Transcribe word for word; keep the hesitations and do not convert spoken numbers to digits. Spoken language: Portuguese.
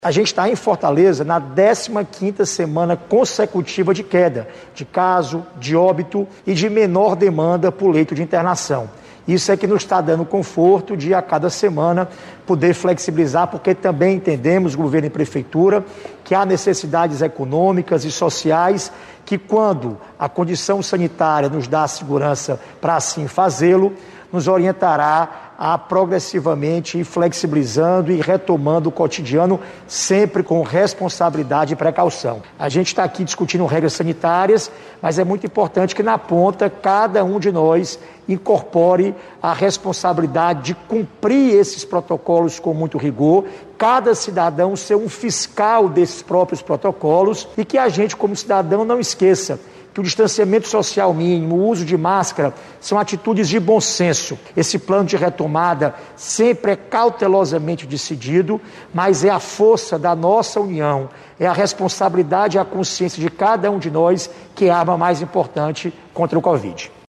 A gente está em Fortaleza na décima quinta semana consecutiva de queda, de caso, de óbito e de menor demanda por leito de internação. Isso é que nos está dando conforto de a cada semana poder flexibilizar, porque também entendemos, governo e prefeitura, que há necessidades econômicas e sociais que, quando a condição sanitária nos dá a segurança para assim fazê-lo, nos orientará a progressivamente ir flexibilizando e retomando o cotidiano, sempre com responsabilidade e precaução. A gente está aqui discutindo regras sanitárias, mas é muito importante que na ponta cada um de nós incorpore a responsabilidade de cumprir esses protocolos com muito rigor, cada cidadão ser um fiscal desses próprios protocolos e que a gente, como cidadão, não esqueça que o distanciamento social mínimo, o uso de máscara, são atitudes de bom senso. Esse plano de retomada sempre é cautelosamente decidido, mas é a força da nossa união, é a responsabilidade e a consciência de cada um de nós que é a arma mais importante contra o Covid.